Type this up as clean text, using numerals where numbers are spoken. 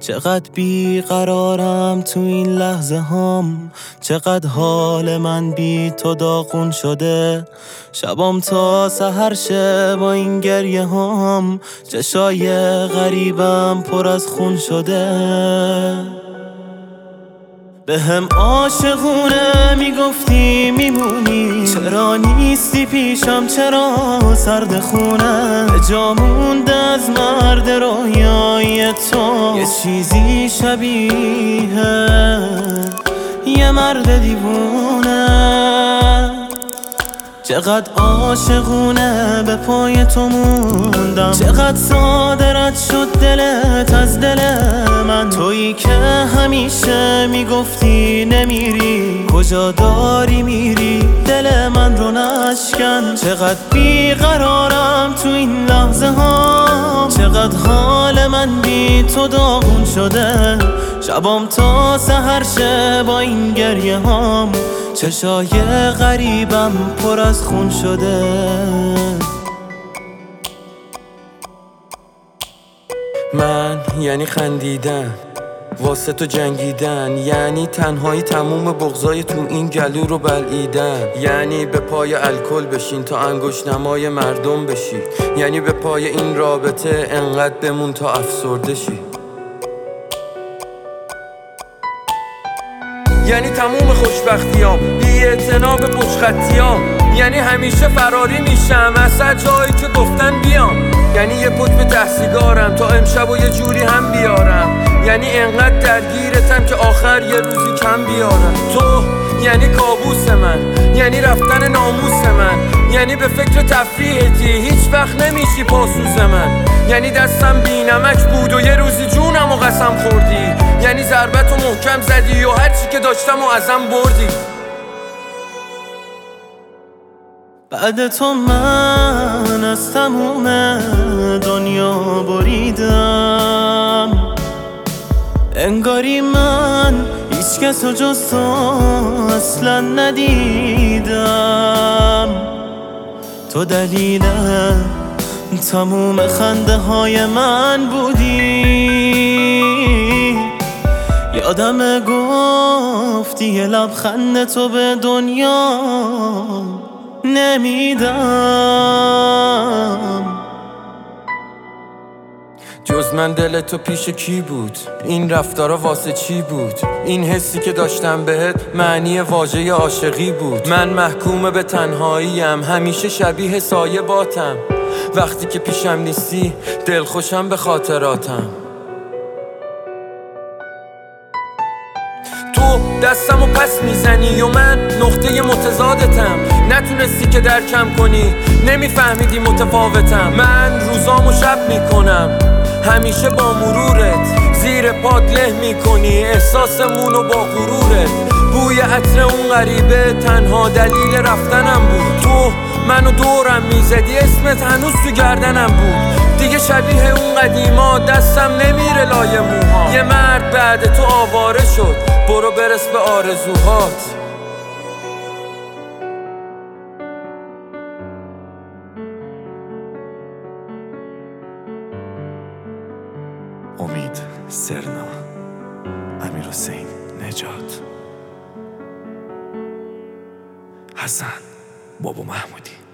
چقدر بیقرارم تو این لحظه هام، چقدر حال من بی تو داغون شده. شبام تا سحر شه با این گریه هام، چشای غریبم پر از خون شده. به هم عاشقونه میگفتی میمونی، چرا نیستی پیشم، چرا سرد خونه. جا مونده از مرد رویای تو یه چیزی شبیه یه مرد دیوونه. چقدر عاشقونه به پای تو موندم، چقدر صادرت شد دلت از دل من. تویی که همیشه میگفتی نمیری، کجا داری میری دل من رو نشکن. چقدر بیقرارم تو این لحظه ها، چقدر حال من بی تو داغون شده. شبام تا سحر شه با این گریه هام، چشای غریبم پر از خون شده. من یعنی خندیدن واسه تو جنگیدن، یعنی تنهایی تموم بغضای تو این گلو رو بلعیدن، یعنی به پای الکل بشین تا انگشت نمای مردم بشی، یعنی به پای این رابطه انقدر بمون تا افسرده شی، یعنی تموم خوشبختیام بی‌اعتنا به پشت‌خطیام، یعنی همیشه فراری میشم از هر جایی که گفتن بیام، یعنی یه قطب تحصیگارم تا امشب و یه جوری هم بیارم، یعنی انقدر درگیرتم که آخر یه روزی کم بیارم. تو یعنی کابوس من، یعنی رفتن ناموس من، یعنی به فکر تفریحتی هیچ وقت نمیشی پاسوز من، یعنی دستم بی نمک بود و یه روزی جونم و قسم خوردی، یعنی ضربت و محکم زدی و هرچی که داشتم و ازم بردی. بعد تو من از تموم دنیا بریدم، انگاری من هیچ کس رو جز تو اصلا ندیدم. تو دلیل تموم خنده های من بودی، یادم گفتی یه لبخند تو به دنیا نمیدم. جز من دل تو پیش کی بود؟ این رفتارا واسه چی بود؟ این حسی که داشتم بهت معنی واژه عاشقی بود. من محکوم به تنهاییم، همیشه شبیه سایه باتم، وقتی که پیشم نیستی دلخوشم به خاطراتم. تو دستمو پس میزنی و من نقطه متضادتم، نتونستی که درکم کنی، نمیفهمیدی متفاوتم. من روزامو شب میکنم همیشه با مرورت، زیر پات له میکنی احساسمونو با غرورت. بوی عطر اون غریبه تنها دلیل رفتنم بود. تو منو دورم میزدی اسمت هنوز تو گردنم بود. دیگه شبیه اون قدیما دستم نمیره لای موها. یه مرد بعد تو آواره شد، برو برس به آرزوهات. امید سرنا، امیرحسین نجات، حسن بابا محمودی.